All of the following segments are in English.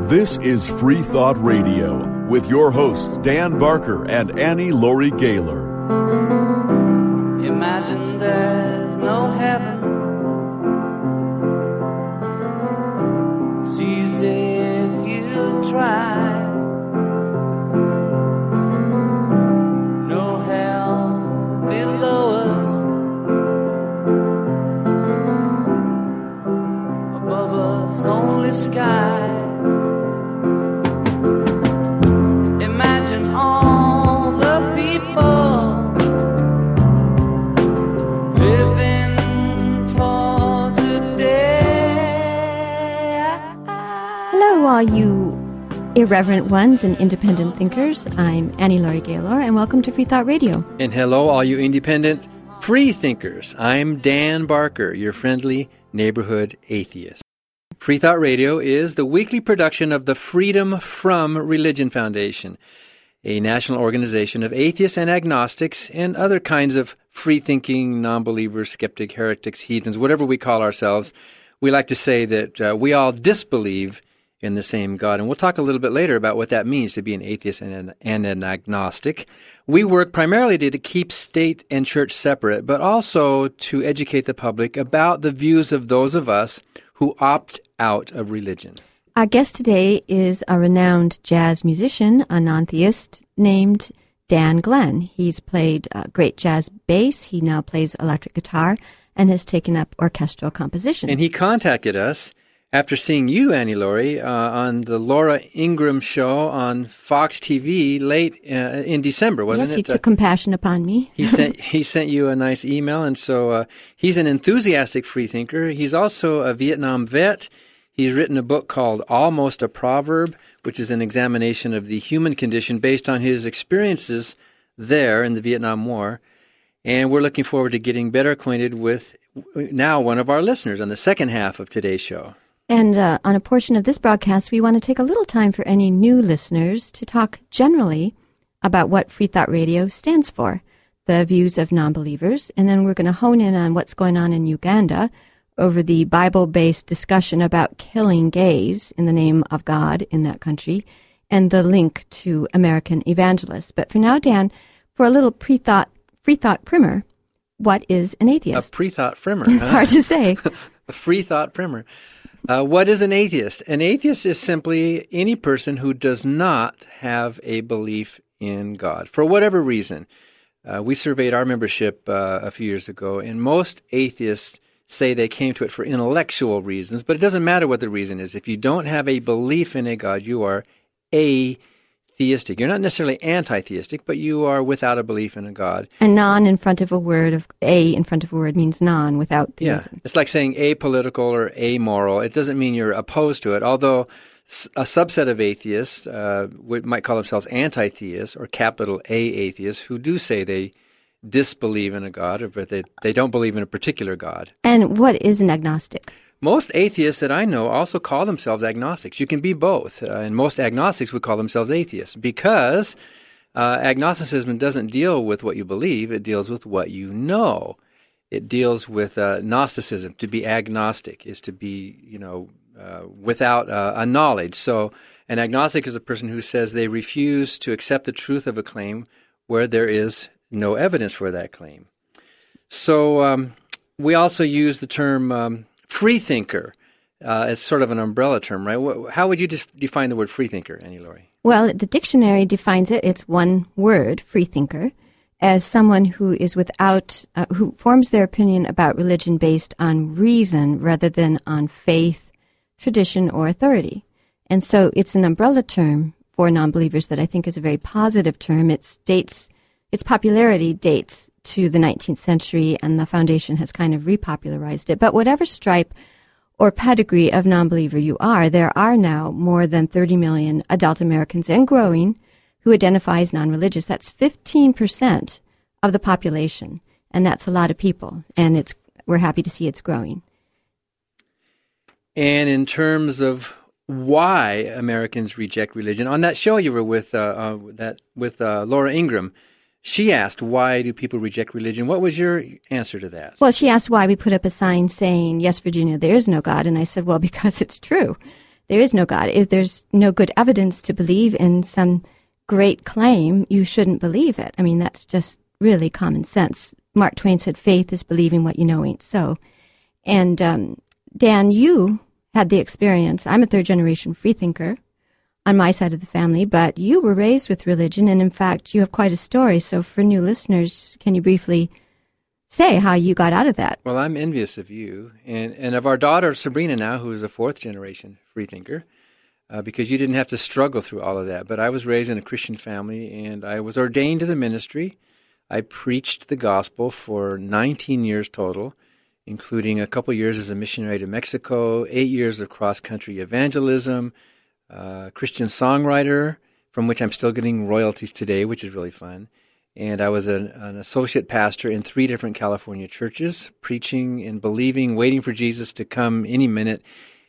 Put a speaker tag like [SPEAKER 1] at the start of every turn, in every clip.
[SPEAKER 1] This is Free Thought Radio with your hosts Dan Barker and Annie Laurie Gaylor.
[SPEAKER 2] Imagine there's no heaven. It's easy if you try. No hell below us. Above us only sky. Imagine all the people living for today.
[SPEAKER 3] Hello, all you irreverent ones and independent thinkers. I'm Annie Laurie Gaylor, and welcome to Free Thought Radio.
[SPEAKER 4] And hello, all you independent free thinkers. I'm Dan Barker, your friendly neighborhood atheist. Free Thought Radio is the weekly production of the Freedom From Religion Foundation, a national organization of atheists and agnostics and other kinds of free-thinking, non-believers, skeptic, heretics, heathens, whatever we call ourselves. We like to say that we all disbelieve in the same God. And we'll talk a little bit later about what that means to be an atheist and an agnostic. We work primarily to keep state and church separate, but also to educate the public about the views of those of us who opt out of religion.
[SPEAKER 3] Our guest today is a renowned jazz musician, a non-theist, named Dan Glenn. He's played great jazz bass. He now plays electric guitar and has taken up orchestral composition.
[SPEAKER 4] And he contacted us after seeing you, Annie Laurie, on the Laura Ingraham show on Fox TV late in December, wasn't it?
[SPEAKER 3] Yes, he took compassion upon me.
[SPEAKER 4] He sent you a nice email, and so he's an enthusiastic freethinker. He's also a Vietnam vet. He's written a book called Almost a Proverb, which is an examination of the human condition based on his experiences there in the Vietnam War. And we're looking forward to getting better acquainted with now one of our listeners on the second half of today's show.
[SPEAKER 3] And on a portion of this broadcast, we want to take a little time for any new listeners to talk generally about what Free Thought Radio stands for, the views of non-believers, and then we're going to hone in on what's going on in Uganda over the Bible-based discussion about killing gays in the name of God in that country, and the link to American evangelists. But for now, Dan, for a little free thought primer, what is an atheist?
[SPEAKER 4] A pre-thought primer.
[SPEAKER 3] It's hard to say.
[SPEAKER 4] A free thought primer. What is an atheist? An atheist is simply any person who does not have a belief in God, for whatever reason. We surveyed our membership a few years ago, and most atheists say they came to it for intellectual reasons, but it doesn't matter what the reason is. If you don't have a belief in a God, you are atheistic. You're not necessarily anti-theistic, but you are without a belief in a God.
[SPEAKER 3] And non in front of a word, of a in front of a word means non, without theism.
[SPEAKER 4] Yeah, it's like saying apolitical or amoral. It doesn't mean you're opposed to it, although a subset of atheists might call themselves anti-theists or capital A atheists who do say they disbelieve in a God, but they don't believe in a particular God.
[SPEAKER 3] And what is an agnostic?
[SPEAKER 4] Most atheists that I know also call themselves agnostics. You can be both, and most agnostics would call themselves atheists because agnosticism doesn't deal with what you believe, it deals with what you know. It deals with Gnosticism. To be agnostic is to be, without a knowledge. So an agnostic is a person who says they refuse to accept the truth of a claim where there is no evidence for that claim. So we also use the term freethinker as sort of an umbrella term, right? How would you define the word freethinker, Annie Laurie?
[SPEAKER 3] Well, the dictionary defines it. It's one word, freethinker, as someone who is who forms their opinion about religion based on reason rather than on faith, tradition, or authority. And so it's an umbrella term for non-believers that I think is a very positive term. Its popularity dates to the 19th century, and the foundation has kind of repopularized it. But whatever stripe or pedigree of non-believer you are, there are now more than 30 million adult Americans and growing who identify as non-religious. That's 15% of the population, and that's a lot of people, and we're happy to see it's growing.
[SPEAKER 4] And in terms of why Americans reject religion, on that show you were with Laura Ingraham, she asked, why do people reject religion? What was your answer to that?
[SPEAKER 3] Well, she asked why we put up a sign saying, yes, Virginia, there is no God. And I said, well, because it's true. there is no God. If there's no good evidence to believe in some great claim, you shouldn't believe it. I mean, that's just really common sense. Mark Twain said, faith is believing what you know ain't so. And Dan, you had the experience. I'm a third-generation freethinker on my side of the family, but you were raised with religion, and in fact, you have quite a story. So for new listeners, can you briefly say how you got out of that?
[SPEAKER 4] Well, I'm envious of you and of our daughter, Sabrina, now, who is a fourth-generation freethinker, because you didn't have to struggle through all of that. But I was raised in a Christian family, and I was ordained to the ministry. I preached the gospel for 19 years total, including a couple years as a missionary to Mexico, 8 years of cross-country evangelism, Christian songwriter, from which I'm still getting royalties today, which is really fun. And I was an associate pastor in 3 different California churches, preaching and believing, waiting for Jesus to come any minute,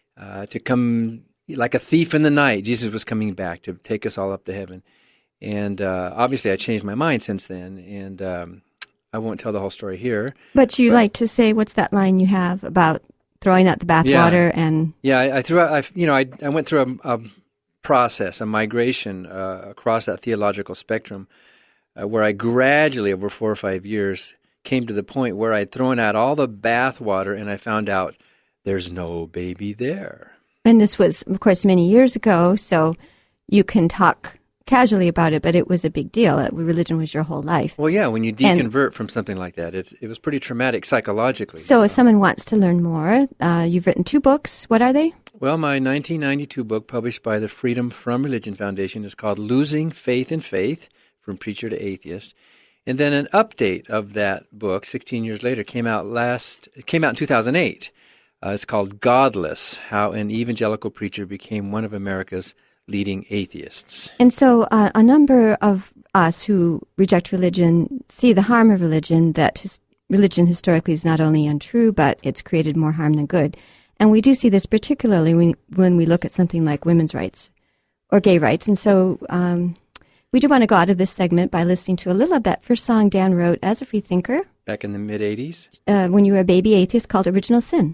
[SPEAKER 4] to come like a thief in the night. Jesus was coming back to take us all up to heaven. And obviously I changed my mind since then, and I won't tell the whole story here.
[SPEAKER 3] But you like to say, what's that line you have about throwing out the bathwater? And
[SPEAKER 4] I threw out. I went through a process, a migration across that theological spectrum, where I gradually, over 4 or 5 years, came to the point where I'd thrown out all the bathwater, and I found out there's no baby there.
[SPEAKER 3] And this was, of course, many years ago, so you can talk casually about it, but it was a big deal. Religion was your whole life.
[SPEAKER 4] Well, yeah, when you deconvert from something like that, it was pretty traumatic psychologically.
[SPEAKER 3] So if someone wants to learn more, you've written 2 books. What are they?
[SPEAKER 4] Well, my 1992 book, published by the Freedom from Religion Foundation, is called Losing Faith in Faith, From Preacher to Atheist. And then an update of that book, 16 years later, came out in 2008. It's called Godless, How an Evangelical Preacher Became One of America's Leading Atheists.
[SPEAKER 3] And so a number of us who reject religion see the harm of religion, that religion historically is not only untrue, but it's created more harm than good. And we do see this particularly when we look at something like women's rights or gay rights. And so we do want to go out of this segment by listening to a little of that first song Dan wrote as a freethinker.
[SPEAKER 4] Back in the mid-'80s?
[SPEAKER 3] When you were a baby atheist, called Original Sin.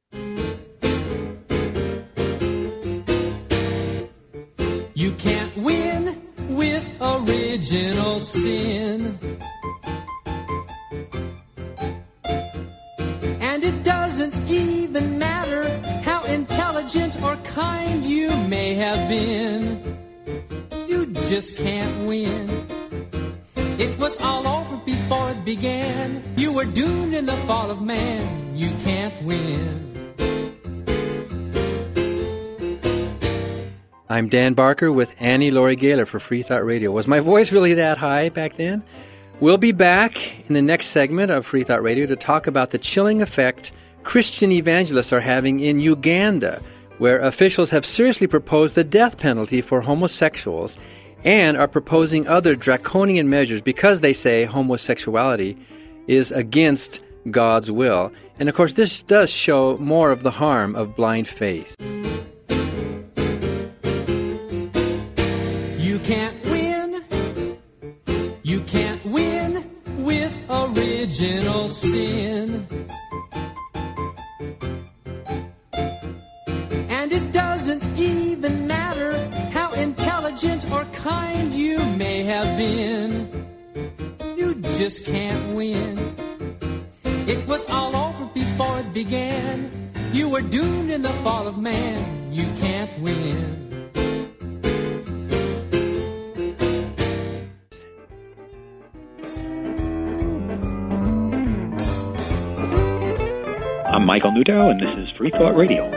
[SPEAKER 5] You can't win with original sin. And it doesn't even matter how intelligent or kind you may have been. You just can't win. It was all over before it began. You were doomed in the fall of man. You can't win.
[SPEAKER 4] I'm Dan Barker with Annie Laurie Gaylor for Free Thought Radio. Was my voice really that high back then? We'll be back in the next segment of Free Thought Radio to talk about the chilling effect Christian evangelists are having in Uganda, where officials have seriously proposed the death penalty for homosexuals and are proposing other draconian measures because they say homosexuality is against God's will. And of course, this does show more of the harm of blind faith.
[SPEAKER 5] You can't win. You can't win with original sin. And it doesn't even matter how intelligent or kind you may have been. You just can't win. It was all over before it began. You were doomed in the fall of man. You can't win.
[SPEAKER 6] I'm Michael Newdow, and this is Free Thought Radio.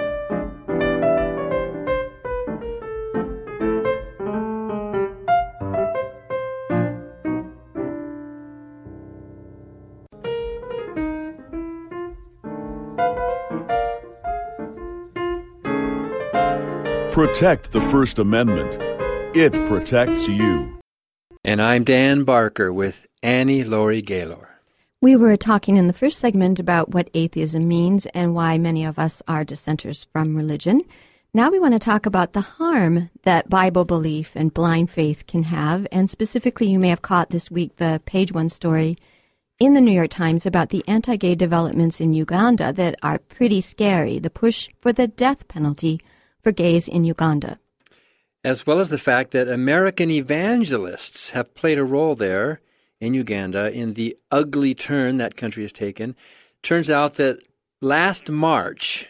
[SPEAKER 1] Protect the First Amendment. It protects you.
[SPEAKER 4] And I'm Dan Barker with Annie Laurie Gaylor.
[SPEAKER 3] We were talking in the first segment about what atheism means and why many of us are dissenters from religion. Now we want to talk about the harm that Bible belief and blind faith can have. And specifically, you may have caught this week the page 1 story in the New York Times about the anti-gay developments in Uganda that are pretty scary. The push for the death penalty for gays in Uganda.
[SPEAKER 4] As well as the fact that American evangelists have played a role there in Uganda in the ugly turn that country has taken. Turns out that last March,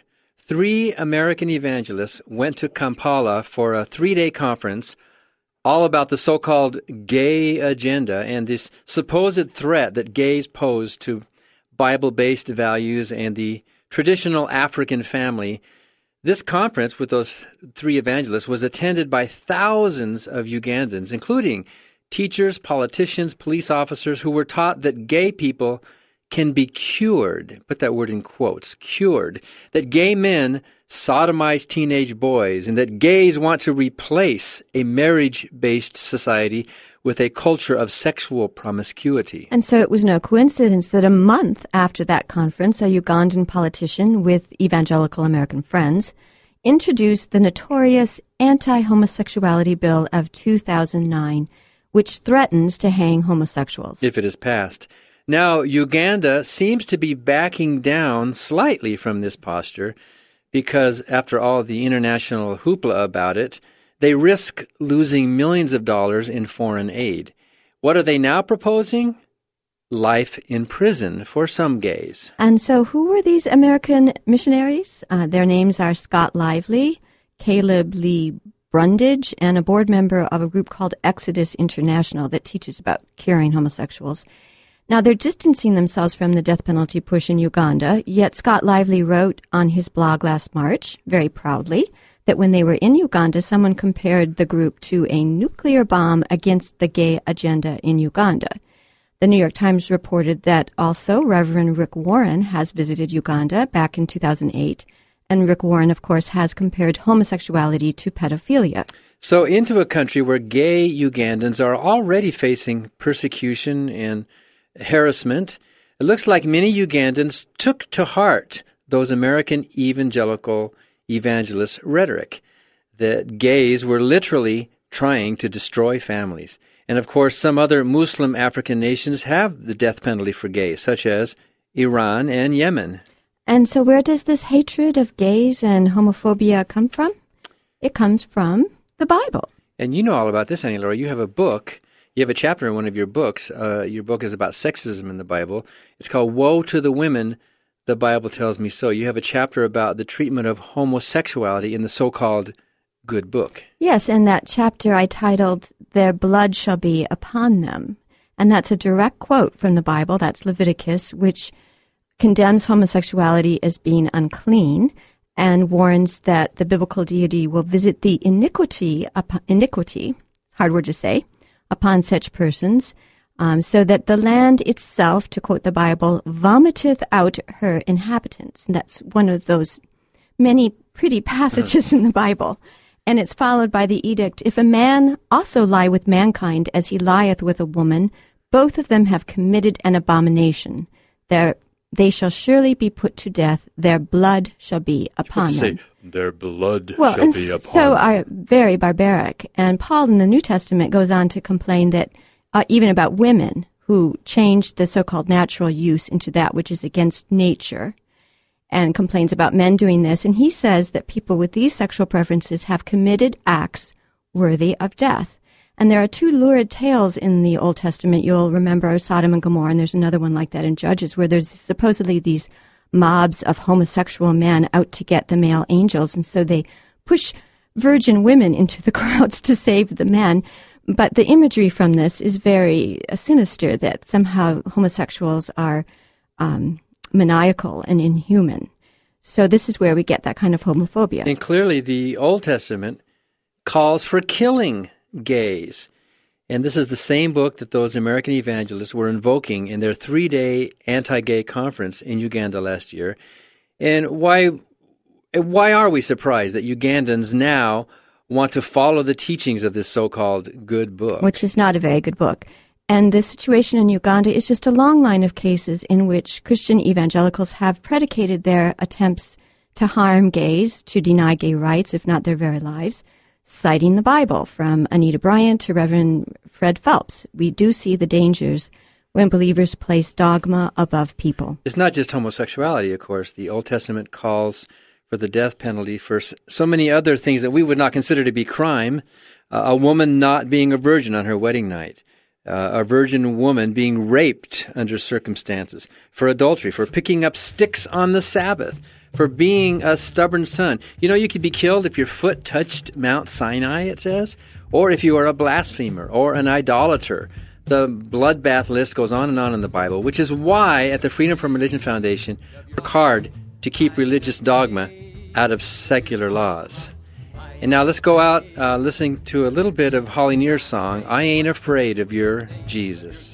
[SPEAKER 4] 3 American evangelists went to Kampala for a 3-day conference all about the so-called gay agenda and this supposed threat that gays pose to Bible-based values and the traditional African family. This conference with those 3 evangelists was attended by thousands of Ugandans, including teachers, politicians, police officers who were taught that gay people can be cured, put that word in quotes, cured, that gay men sodomize teenage boys, and that gays want to replace a marriage-based society with a culture of sexual promiscuity.
[SPEAKER 3] And so it was no coincidence that a month after that conference, a Ugandan politician with evangelical American friends introduced the notorious Anti-Homosexuality Bill of 2009, which threatens to hang homosexuals.
[SPEAKER 4] If it is passed. Now, Uganda seems to be backing down slightly from this posture because, after all the international hoopla about it, they risk losing millions of dollars in foreign aid. What are they now proposing? Life in prison for some gays.
[SPEAKER 3] And so who were these American missionaries? Their names are Scott Lively, Caleb Lee Brundage, and a board member of a group called Exodus International that teaches about curing homosexuals. Now, they're distancing themselves from the death penalty push in Uganda, yet Scott Lively wrote on his blog last March, very proudly, that when they were in Uganda, someone compared the group to a nuclear bomb against the gay agenda in Uganda. The New York Times reported that also Reverend Rick Warren has visited Uganda back in 2008, and Rick Warren, of course, has compared homosexuality to pedophilia.
[SPEAKER 4] So into a country where gay Ugandans are already facing persecution and harassment, it looks like many Ugandans took to heart those American evangelical evangelist rhetoric, that gays were literally trying to destroy families. And of course, some other Muslim African nations have the death penalty for gays, such as Iran and Yemen.
[SPEAKER 3] And so where does this hatred of gays and homophobia come from? It comes from the Bible.
[SPEAKER 4] And you know all about this, Annie Laura. You have a book. You have a chapter in one of your books. Your book is about sexism in the Bible. It's called Woe to the Women, the Bible Tells Me So. You have a chapter about the treatment of homosexuality in the so-called Good Book.
[SPEAKER 3] Yes, and that chapter I titled, Their Blood Shall Be Upon Them. And that's a direct quote from the Bible, that's Leviticus, which condemns homosexuality as being unclean and warns that the biblical deity will visit the iniquity, hard word to say, upon such persons, so that the land itself, to quote the Bible, vomiteth out her inhabitants. And that's one of those many pretty passages in the Bible. And it's followed by the edict, if a man also lie with mankind as he lieth with a woman, both of them have committed an abomination. They shall surely be put to death. Their blood shall be upon them.
[SPEAKER 1] Their blood shall be upon
[SPEAKER 3] so
[SPEAKER 1] them.
[SPEAKER 3] are very barbaric. And Paul in the New Testament goes on to complain that even about women who changed the so-called natural use into that which is against nature, and complains about men doing this. And he says that people with these sexual preferences have committed acts worthy of death. And there are 2 lurid tales in the Old Testament. You'll remember Sodom and Gomorrah, and there's another one like that in Judges, where there's supposedly these mobs of homosexual men out to get the male angels. And so they push virgin women into the crowds to save the men. But the imagery from this is very sinister, that somehow homosexuals are maniacal and inhuman. So this is where we get that kind of homophobia.
[SPEAKER 4] And clearly the Old Testament calls for killing gays. And this is the same book that those American evangelists were invoking in their 3-day anti-gay conference in Uganda last year. And why are we surprised that Ugandans now want to follow the teachings of this so-called good book?
[SPEAKER 3] Which is not a very good book. And the situation in Uganda is just a long line of cases in which Christian evangelicals have predicated their attempts to harm gays, to deny gay rights, if not their very lives, citing the Bible, from Anita Bryant to Reverend Fred Phelps. We do see the dangers when believers place dogma above people.
[SPEAKER 4] It's not just homosexuality, of course. The Old Testament calls for the death penalty for so many other things that we would not consider to be crime. A woman not being a virgin on her wedding night, a virgin woman being raped under circumstances, for adultery, for picking up sticks on the Sabbath, for being a stubborn son. You know, you could be killed if your foot touched Mount Sinai, it says, or if you are a blasphemer or an idolater. The bloodbath list goes on in the Bible, which is why at the Freedom from Religion Foundation, we work hard to keep religious dogma out of secular laws. And now let's go out listening to a little bit of Holly Near's song, I Ain't Afraid of Your Jesus.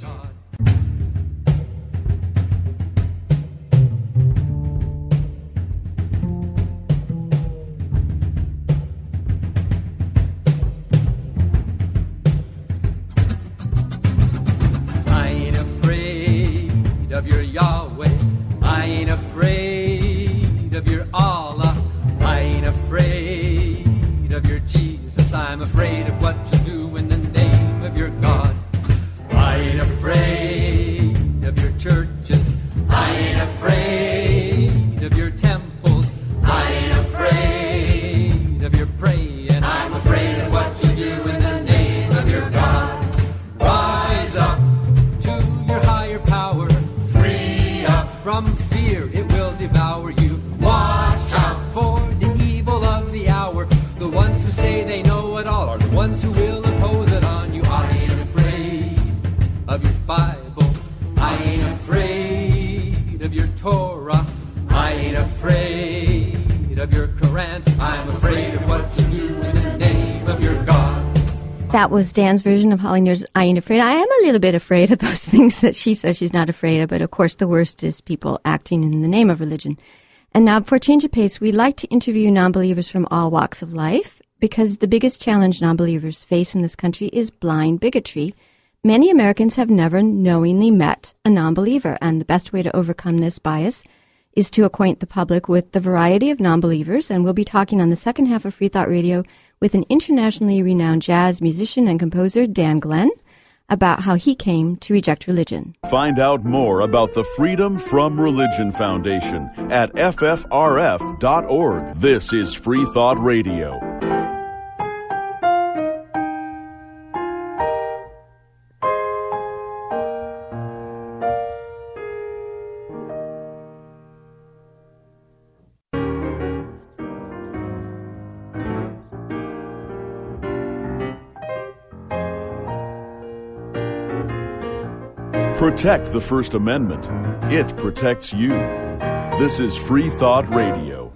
[SPEAKER 5] I ain't afraid of your Yahweh. I ain't afraid of your Allah. I ain't afraid of your Jesus. I'm afraid of what you do in the name of your God. I ain't afraid of your churches. I ain't afraid of your temples. I ain't afraid of your praying. I'm afraid of what you do in the name of your God. Rise up to your higher power. Free up from fear, it will devour you. Watch out for the evil of the hour. The ones who say they know it all are the ones who will impose it on you. I ain't afraid of your Bible. I ain't afraid of your Torah. I ain't afraid of your Quran. I'm afraid of what you do in the name of your God.
[SPEAKER 3] That was Dan's version of Holly Near's I Ain't Afraid. I am a little bit afraid of those things that she says she's not afraid of, but of course the worst is people acting in the name of religion. And now, for a change of pace, we like to interview non-believers from all walks of life because the biggest challenge non-believers face in this country is blind bigotry. Many Americans have never knowingly met a non-believer, and the best way to overcome this bias is to acquaint the public with the variety of non-believers, and we'll be talking on the second half of Free Thought Radio with an internationally renowned jazz musician and composer, Dan Glenn, about how he came to reject religion.
[SPEAKER 1] Find out more about the Freedom from Religion Foundation at ffrf.org. This is Free Thought Radio. Protect the First Amendment. It protects you. This is Free Thought Radio.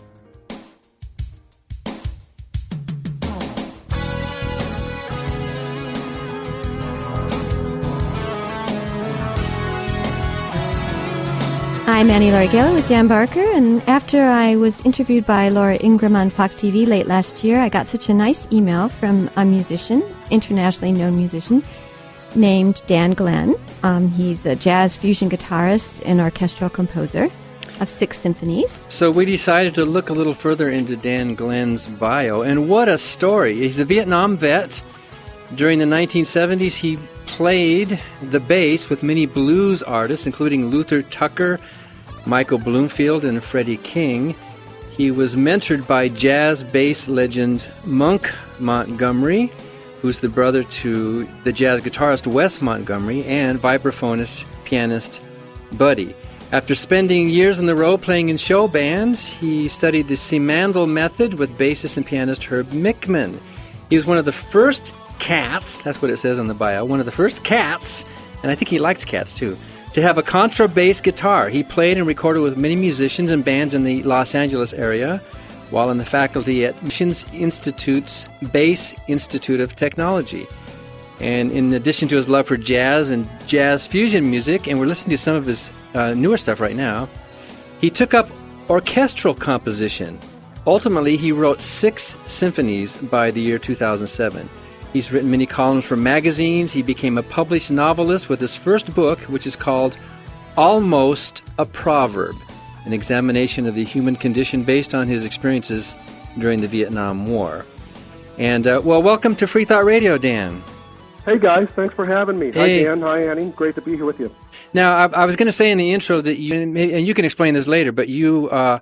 [SPEAKER 3] I'm Annie Laurie Gaylor with Dan Barker, and after I was interviewed by Laura Ingraham on Fox TV late last year, I got such a nice email from a musician, internationally known musician, named Dan Glenn. He's a jazz fusion guitarist and orchestral composer of 6 symphonies.
[SPEAKER 4] So we decided to look a little further into Dan Glenn's bio, and what a story. He's a Vietnam vet. During the 1970s, he played the bass with many blues artists, including Luther Tucker, Michael Bloomfield, and Freddie King. He was mentored by jazz bass legend Monk Montgomery, who's the brother to the jazz guitarist Wes Montgomery, and vibraphonist, pianist Buddy. After spending years on the road playing in show bands, he studied the Simandl method with bassist and pianist Herb Mickman. He was one of the first cats, that's what it says on the bio, one of the first cats, and I think he likes cats too, to have a contrabass guitar. He played and recorded with many musicians and bands in the Los Angeles area, while in the faculty at Missions Institute's Bass Institute of Technology. And in addition to his love for jazz and jazz fusion music, and we're listening to some of his newer stuff right now, he took up orchestral composition. Ultimately, he wrote 6 symphonies by the year 2007. He's written many columns for magazines. He became a published novelist with his first book, which is called Almost a Proverb, an examination of the human condition based on his experiences during the Vietnam War. And, welcome to Free Thought Radio, Dan.
[SPEAKER 7] Hey, guys. Thanks for having me.
[SPEAKER 4] Hey.
[SPEAKER 7] Hi, Dan. Hi, Annie. Great to be here with you.
[SPEAKER 4] Now, I was going to say in the intro that you, and you can explain this later, but you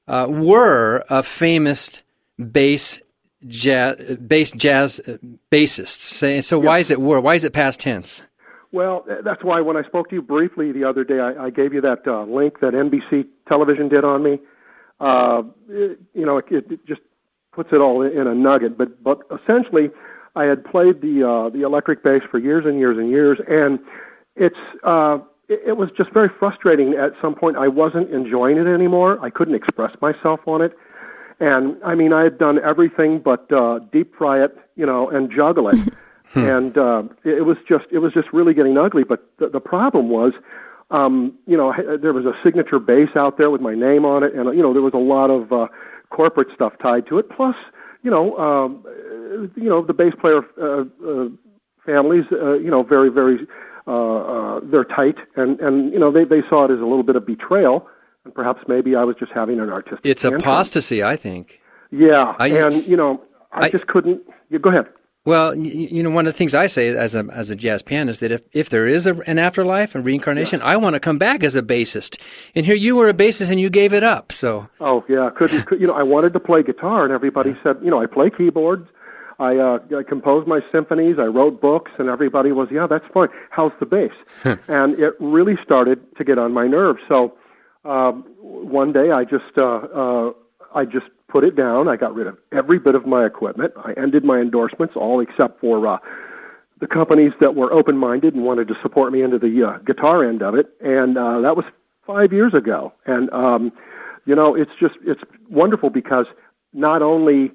[SPEAKER 4] were a famous bass jazz bassists. So why is it were? Why is it past tense?
[SPEAKER 7] Well, that's why when I spoke to you briefly the other day, I gave you that link that NBC television did on me. It just puts it all in a nugget. But essentially, I had played the electric bass for years and years and years, and it was just very frustrating. At some point, I wasn't enjoying it anymore. I couldn't express myself on it. And I mean, I had done everything but deep fry it, and juggle it. And it was just really getting ugly. But the problem was, there was a signature bass out there with my name on it, and there was a lot of corporate stuff tied to it. Plus, the bass player families, very, very, they're tight, and they saw it as a little bit of betrayal, and perhaps maybe I was just having an artistic.
[SPEAKER 4] It's
[SPEAKER 7] tantrum.
[SPEAKER 4] Apostasy, I think.
[SPEAKER 7] Yeah, I just couldn't. Go ahead.
[SPEAKER 4] Well, one of the things I say as a jazz pianist, that if there is an afterlife, a reincarnation, I want to come back as a bassist. And here you were a bassist and you gave it up. So. Oh yeah, I wanted to play guitar, and everybody said, I play keyboards. I composed my symphonies. I wrote books, and everybody was, yeah, that's fine. How's the bass? And it really started to get on my nerves. So one day I just put it down. I got rid of every bit of my equipment. I ended my endorsements, all except for the companies that were open-minded and wanted to support me into the guitar end of it. And that was 5 years ago. And it's wonderful because not only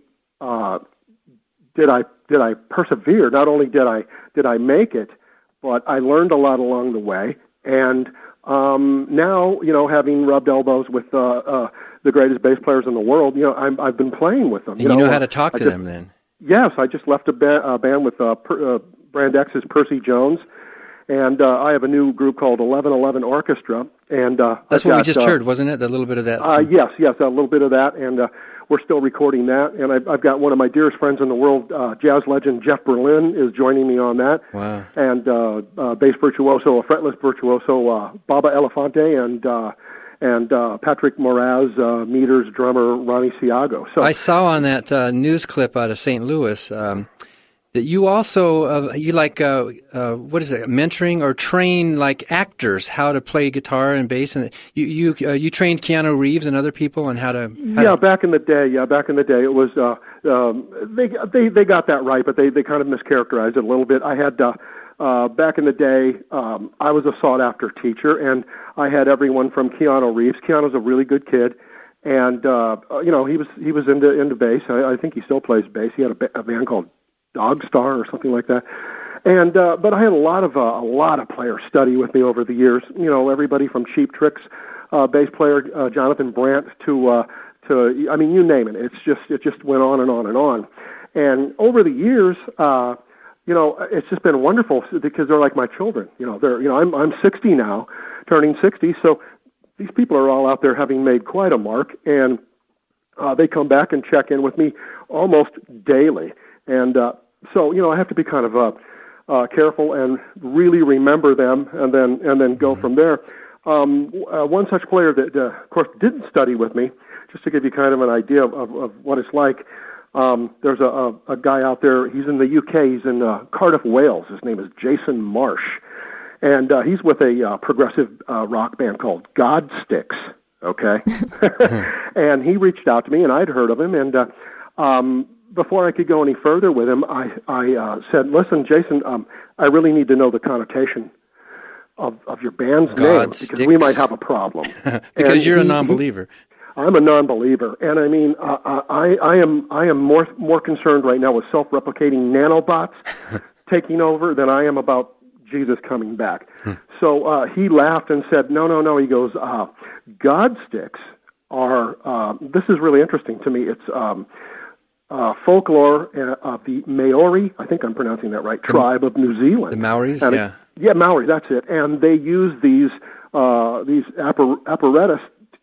[SPEAKER 4] did I persevere, not only did I make it, but I learned a lot along the way. And now, having rubbed elbows with the greatest bass players in the world, I've been playing with them. And you know how to talk to them then?
[SPEAKER 7] Yes, I just left a band with Brand X's Percy Jones, and I have a new group called 1111 Orchestra. And
[SPEAKER 4] that's what we just heard, wasn't it? A little bit of that.
[SPEAKER 7] Yes, a little bit of that, and we're still recording that. And I've got one of my dearest friends in the world, jazz legend Jeff Berlin, is joining me on that.
[SPEAKER 4] Wow.
[SPEAKER 7] And bass virtuoso, a fretless virtuoso, Baba Elefante, and Patrick Moraz, Meters drummer Ronnie Siago. So
[SPEAKER 4] I saw on that news clip out of St. Louis that you also mentoring or train like actors how to play guitar and bass, and you trained Keanu Reeves and other people on how to.
[SPEAKER 7] Back in the day, it was they got that right, but they kind of mischaracterized it a little bit. I had. Back in the day, I was a sought-after teacher, and I had everyone from Keanu Reeves. Keanu's a really good kid, and he was into bass. I think he still plays bass. He had a band called Dog Star or something like that. And but I had a lot of players study with me over the years. Everybody from Cheap Tricks bass player Jonathan Brandt to I mean, you name it. It just went on and on and on. And over the years. It's just been wonderful because they're like my children. I'm 60 now, turning 60. So these people are all out there having made quite a mark, and they come back and check in with me almost daily. And so I have to be kind of careful and really remember them, and then go from there. One such player that, of course, didn't study with me, just to give you kind of an idea of what it's like. There's a guy out there, he's in the UK, he's in Cardiff, Wales. His name is Jason Marsh. And he's with a progressive rock band called Godsticks, okay? And he reached out to me, and I'd heard of him. And before I could go any further with him, I said, listen, Jason, I really need to know the connotation of your band's name, because we might have a problem.
[SPEAKER 4] Because you're a non-believer.
[SPEAKER 7] I'm a non-believer, and I mean, I am more concerned right now with self-replicating nanobots taking over than I am about Jesus coming back. So he laughed and said, "No." He goes, "Godsticks are. This is really interesting to me. It's folklore of the Maori. I think I'm pronouncing that right. Tribe of New Zealand.
[SPEAKER 4] The Maoris,
[SPEAKER 7] and yeah, Maori. That's it. And they use these apparatus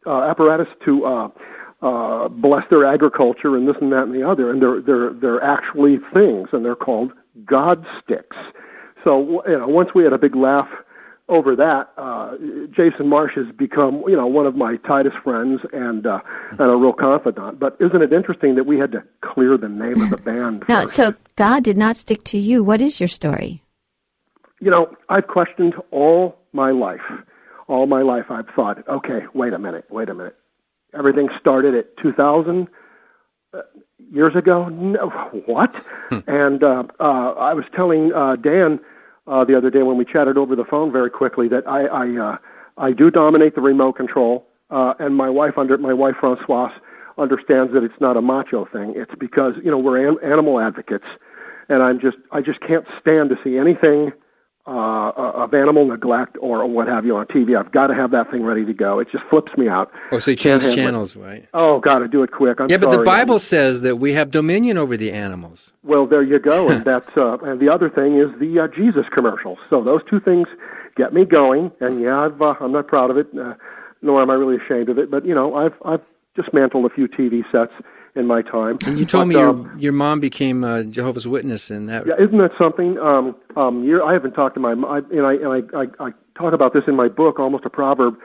[SPEAKER 7] to bless their agriculture and this and that and the other, and they're actually things, and they're called Godsticks. So once we had a big laugh over that, Jason Marsh has become, one of my tightest friends and a real confidant. But isn't it interesting that we had to clear the name of the band
[SPEAKER 3] Now,
[SPEAKER 7] first?
[SPEAKER 3] so God did not stick to you. What is your story?
[SPEAKER 7] I've questioned all my life. All my life I've thought, okay, wait a minute. Everything started at 2000 years ago? No, what? And I was telling Dan the other day when we chatted over the phone very quickly that I do dominate the remote control, and my wife Francoise understands that it's not a macho thing. It's because we're animal advocates, and I just can't stand to see anything of animal neglect or what have you on TV. I've got to have that thing ready to go. It just flips me out.
[SPEAKER 4] Oh, so you change channels, right?
[SPEAKER 7] Oh, got to do it quick. I'm
[SPEAKER 4] but
[SPEAKER 7] sorry.
[SPEAKER 4] the Bible says that we have dominion over the animals.
[SPEAKER 7] Well, there you go. And that's and the other thing is the Jesus commercials. So those two things get me going. And yeah, I'm not proud of it, nor am I really ashamed of it. But I've dismantled a few TV sets in my time.
[SPEAKER 4] And you told me your mom became a Jehovah's Witness, and that.
[SPEAKER 7] Yeah, isn't that something? I haven't talked to my mom, and I talk about this in my book, Almost a Proverb.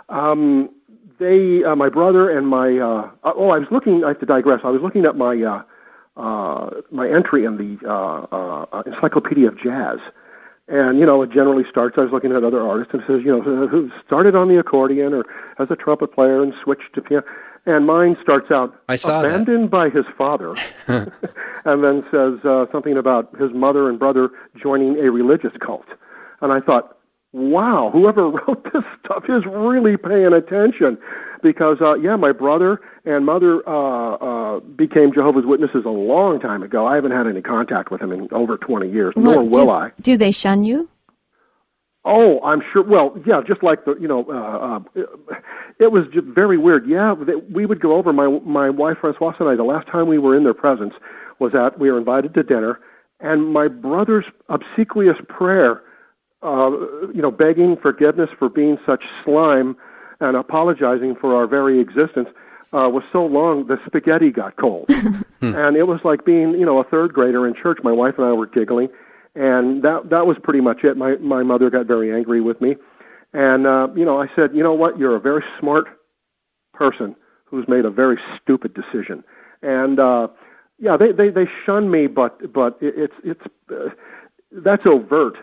[SPEAKER 7] My brother and my. I was looking. I have to digress. I was looking at my my entry in the Encyclopedia of Jazz. And, it generally starts, I was looking at other artists, and it says, who started on the accordion or as a trumpet player and switched to piano. And mine starts out, abandoned by his father, and then says something about his mother and brother joining a religious cult. And I thought, wow, whoever wrote this stuff is really paying attention. Because, my brother and mother became Jehovah's Witnesses a long time ago. I haven't had any contact with them in over 20 years, nor will I.
[SPEAKER 3] Do they shun you?
[SPEAKER 7] Oh, I'm sure. Well, yeah, just like it was just very weird. Yeah, we would go over. My wife Francoise and I. The last time we were in their presence was we were invited to dinner, and my brother's obsequious prayer, begging forgiveness for being such slime and apologizing for our very existence, was so long the spaghetti got cold, and it was like being a third grader in church. My wife and I were giggling. And that was pretty much it. My mother got very angry with me. And, I said, you know what, you're a very smart person who's made a very stupid decision. And, they shun me, but it's that's overt.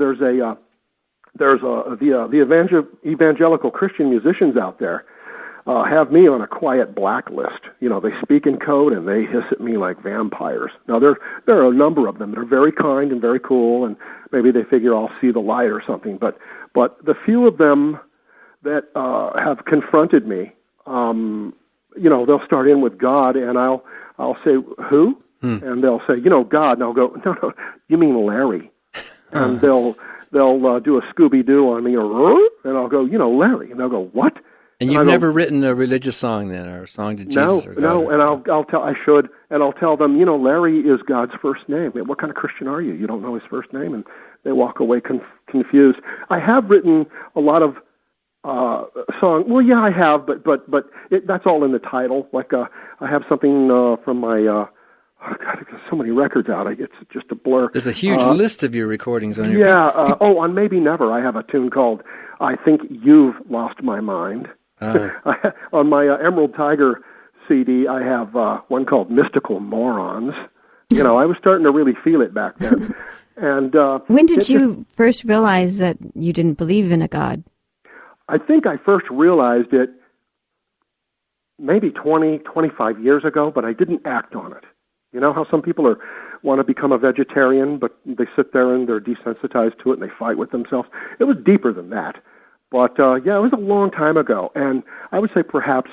[SPEAKER 7] The evangelical Christian musicians out there have me on a quiet blacklist. They speak in code and they hiss at me like vampires. Now, there are a number of them that are very kind and very cool, and maybe they figure I'll see the light or something. But the few of them that have confronted me, they'll start in with God, and I'll say, who? And they'll say, God, and I'll go, no, you mean Larry. And they'll do a Scooby-Doo on me, and I'll go, Larry. And they'll go, what?
[SPEAKER 4] And you've never written a religious song then, or a song to Jesus?
[SPEAKER 7] No, and I'll tell them, Larry is God's first name. What kind of Christian are you? You don't know his first name, and they walk away confused. I have written a lot of songs. Well, yeah, I have, but that's all in the title. Like I have something from my. There's so many records out. It's just a blur.
[SPEAKER 4] There's a huge list of your recordings on your.
[SPEAKER 7] Yeah. On Maybe Never, I have a tune called "I Think You've Lost My Mind." On my Emerald Tiger CD, I have one called "Mystical Morons." I was starting to really feel it back then. And
[SPEAKER 3] when did you first realize that you didn't believe in a God?
[SPEAKER 7] I think I first realized it maybe 20, 25 years ago, but I didn't act on it. You know how some people want to become a vegetarian, but they sit there and they're desensitized to it and they fight with themselves? It was deeper than that. But, it was a long time ago. And I would say perhaps,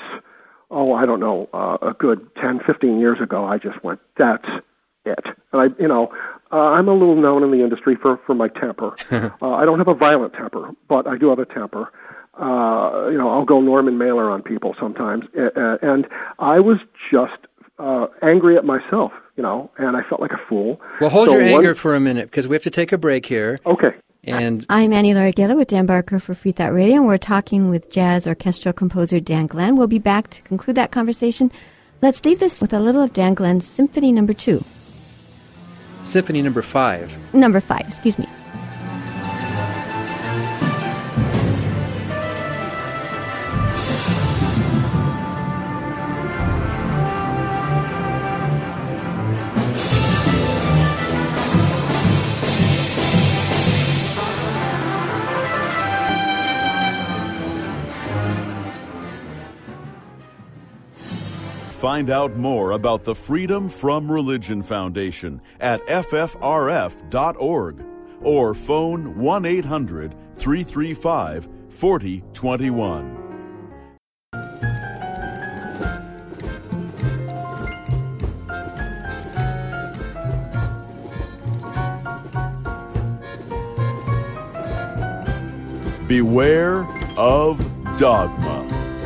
[SPEAKER 7] a good 10, 15 years ago, I just went, that's it. And I'm a little known in the industry for my temper. I don't have a violent temper, but I do have a temper. I'll go Norman Mailer on people sometimes. And I was just angry at myself, and I felt like a fool.
[SPEAKER 4] Well, hold your anger for a minute, because we have to take a break here.
[SPEAKER 7] Okay.
[SPEAKER 4] And
[SPEAKER 3] I'm Annie Larigella with Dan Barker for Free Thought Radio, and we're talking with jazz orchestral composer Dan Glenn. We'll be back to conclude that conversation. Let's leave this with a little of Dan Glenn's Symphony No. 2.
[SPEAKER 4] Symphony No. 5.
[SPEAKER 3] Number 5, excuse me.
[SPEAKER 1] Find out more about the Freedom from Religion Foundation at ffrf.org or phone 1-800-335-4021. Beware of dogma.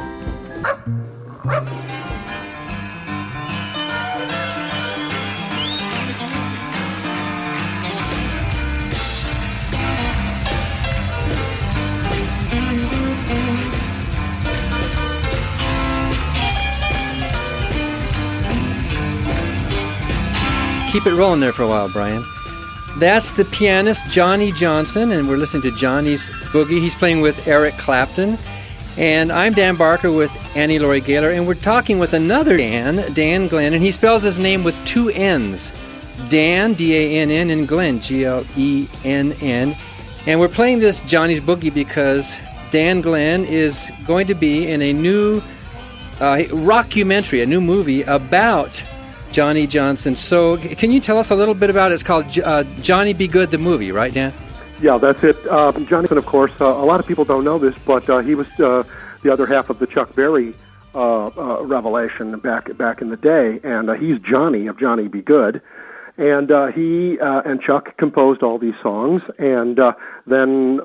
[SPEAKER 4] Keep it rolling there for a while, Brian. That's the pianist Johnny Johnson, and we're listening to Johnny's Boogie. He's playing with Eric Clapton. And I'm Dan Barker with Annie Laurie Gaylor, and we're talking with another Dan Glenn, and he spells his name with two N's. Dan, D-A-N-N, and Glenn, G-L-E-N-N. And we're playing this Johnny's Boogie because Dan Glenn is going to be in a new rockumentary, a new movie about Johnny Johnson. So can you tell us a little bit about it? It's called Johnny Be Good, the movie, right, Dan?
[SPEAKER 7] Yeah, that's it. Johnny, of course, a lot of people don't know this, but he was the other half of the Chuck Berry revelation back in the day, and he's Johnny of Johnny Be Good. And he and Chuck composed all these songs, and then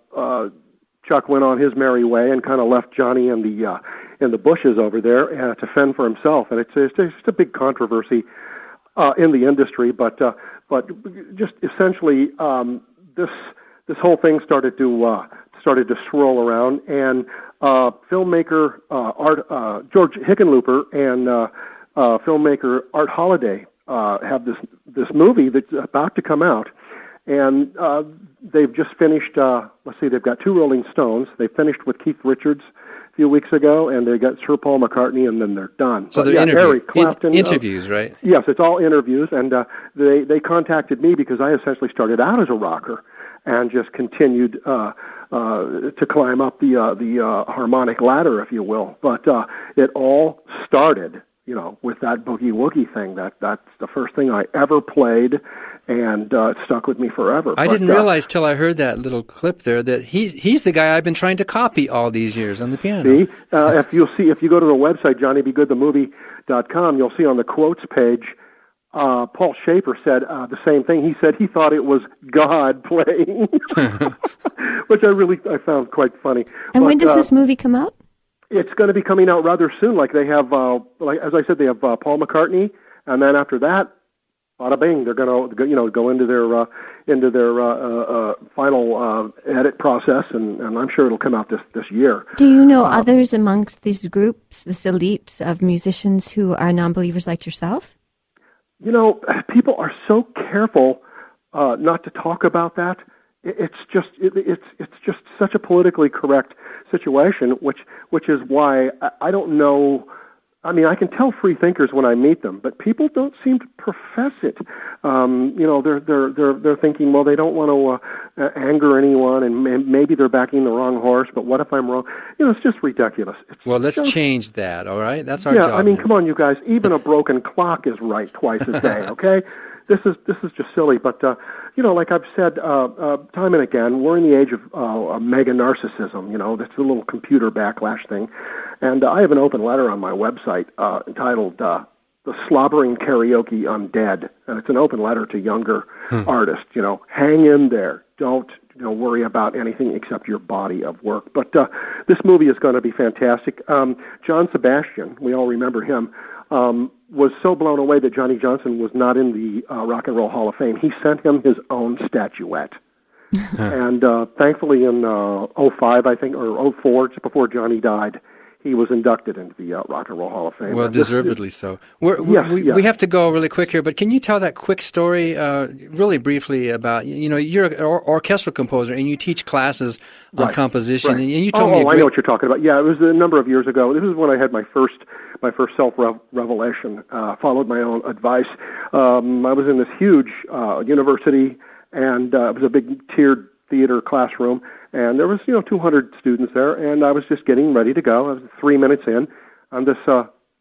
[SPEAKER 7] Chuck went on his merry way and kind of left Johnny in the bushes over there to fend for himself. And it's just a big controversy in the industry, but just essentially this whole thing started to swirl around, and filmmaker George Hickenlooper and filmmaker Art Holliday have this movie that's about to come out, and they've just finished. They've got two Rolling Stones. They finished with Keith Richards a few weeks ago, and they got Sir Paul McCartney, and then they're done.
[SPEAKER 4] So they're
[SPEAKER 7] Eric Clapton,
[SPEAKER 4] interviews, right?
[SPEAKER 7] Yes, it's all interviews, and they contacted me because I essentially started out as a rocker and just continued to climb up the harmonic ladder, if you will. But it all started, with that boogie woogie thing. That's the first thing I ever played, and it stuck with me forever.
[SPEAKER 4] I didn't realize till I heard that little clip there that he's the guy I've been trying to copy all these years on the piano.
[SPEAKER 7] See, if you go to the website JohnnyBeGoodTheMovie.com, you'll see on the quotes page, Paul Schaefer said the same thing. He said he thought it was God playing, which I found quite funny.
[SPEAKER 3] And when does this movie come out?
[SPEAKER 7] It's going to be coming out rather soon. Like they have, as I said, they have Paul McCartney, and then after that, bada bing, they're going to go into their final edit process, and I'm sure it'll come out this year.
[SPEAKER 3] Do you know others amongst these groups, this elite of musicians who are non-believers like yourself?
[SPEAKER 7] People are so careful not to talk about that. It's just such a politically correct situation, which is why I don't know. I mean, I can tell free thinkers when I meet them, but people don't seem to profess it. They're thinking, well, they don't want to anger anyone, and maybe they're backing the wrong horse. But what if I'm wrong? It's just ridiculous.
[SPEAKER 4] Let's change that. All right, that's our job.
[SPEAKER 7] Yeah, I mean, come on, you guys. Even a broken clock is right twice a day. Okay, this is just silly. But like I've said time and again, we're in the age of mega narcissism. That's a little computer backlash thing. And I have an open letter on my website entitled "The Slobbering Karaoke Undead," and it's an open letter to younger artists. Hang in there. Don't worry about anything except your body of work. But this movie is going to be fantastic. John Sebastian, we all remember him, was so blown away that Johnny Johnson was not in the Rock and Roll Hall of Fame. He sent him his own statuette. And thankfully in 05, I think, or 04, just before Johnny died, he was inducted into the Rock and Roll Hall of Fame.
[SPEAKER 4] Well, deservedly so. We have to go really quick here, but can you tell that quick story really briefly about, you're an orchestral composer and you teach classes on composition. Right. And you told me...
[SPEAKER 7] I know what you're talking about. Yeah, it was a number of years ago. This is when I had my first self-revelation, followed my own advice. I was in this huge university, and it was a big tiered theater classroom, and there was 200 students there, and I was just getting ready to go. I was 3 minutes in, and this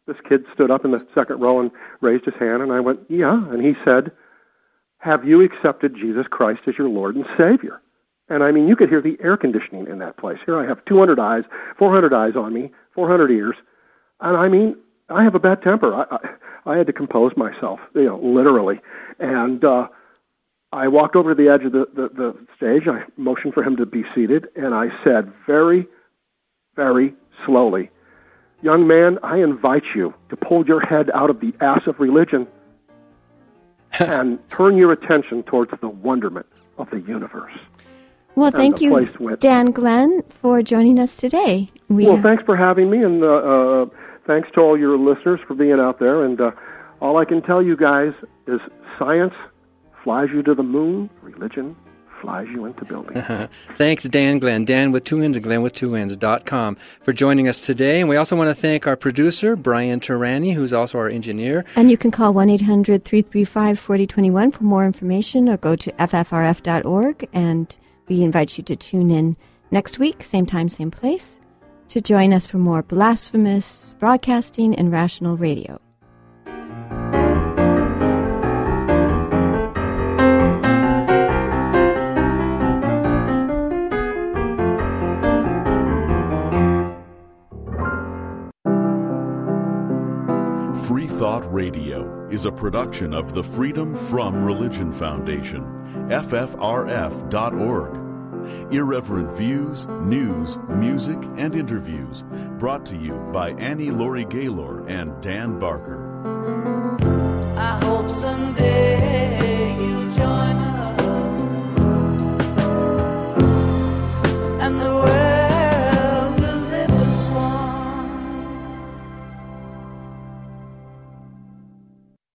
[SPEAKER 7] This kid stood up in the second row and raised his hand, and I went, yeah. And he said, have you accepted Jesus Christ as your Lord and Savior? And I mean, you could hear the air conditioning in that place. Here I have 200 eyes, 400 eyes on me, 400 ears. And I mean, I have a bad temper. I had to compose myself, literally. And I walked over to the edge of the stage. I motioned for him to be seated, and I said very, very slowly, young man, I invite you to pull your head out of the ass of religion and turn your attention towards the wonderment of the universe.
[SPEAKER 3] Well, thank you, Dan Glenn, for joining us today.
[SPEAKER 7] Thanks for having me, and thanks to all your listeners for being out there. And all I can tell you guys is science flies you to the moon, religion flies you into buildings.
[SPEAKER 4] Thanks, Dan Glenn. Dan with 2 N's and Glenn with 2 N's.com for joining us today. And we also want to thank our producer, Brian Tarani, who's also our engineer.
[SPEAKER 3] And you can call 1-800-335-4021 for more information, or go to ffrf.org. And we invite you to tune in next week, same time, same place, to join us for more blasphemous broadcasting and rational radio.
[SPEAKER 1] Free Thought Radio is a production of the Freedom From Religion Foundation, ffrf.org. Irreverent views, news, music, and interviews brought to you by Annie Laurie Gaylor and Dan Barker.